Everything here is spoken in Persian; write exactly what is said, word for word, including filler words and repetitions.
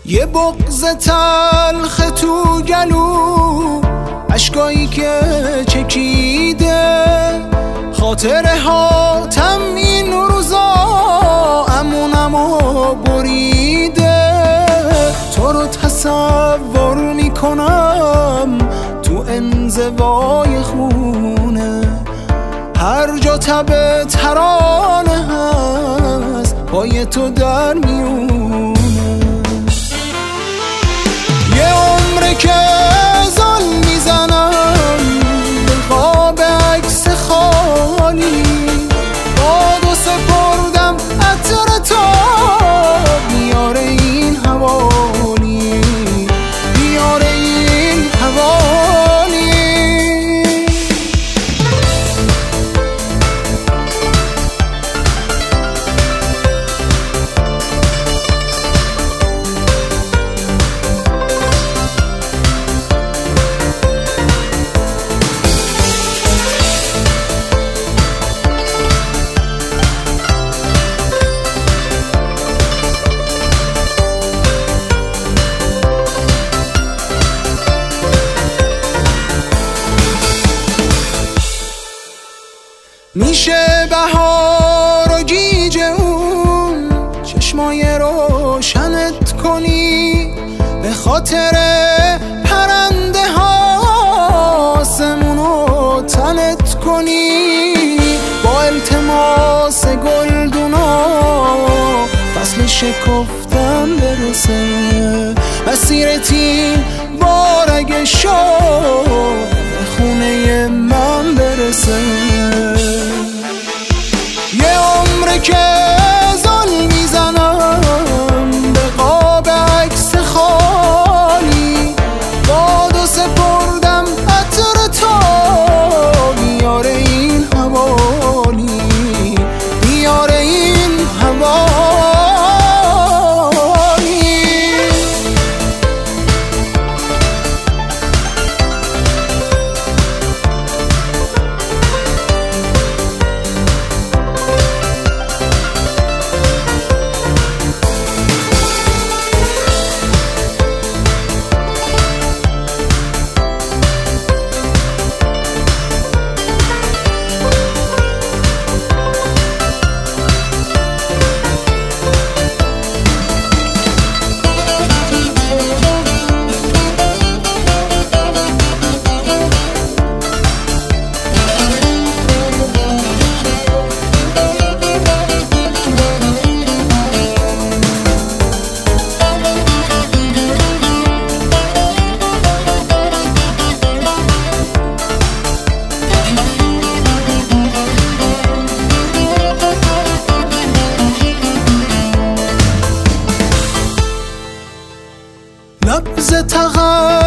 یه بغض تلخ تو گلو، اشکایی که چکیده، خاطره هاتم این روزا امونمو بریده. تو رو تصور میکنم تو انزوای خونه، هر جا تب ترانه هست پای تو در میونه. یه عمره که زل میزنم به خواب عکس خالی، باد و سپردم عطر تو بیاره این حوالی، بیاره این حوالی. میشه بهار و گیج اون چشمای روشنت کنی، به خاطر پرنده ها آسمونو تنت کنی. با التماس گلدونا فصل شکفتن برسه، مسیر تیم بارگ شو به خونه من برسه. یه عمره که زل میزنم به قاب عکس خالی، باد و سپردم عطر تو بیاره این حوالی، بیاره این حوالی. نبض تغییر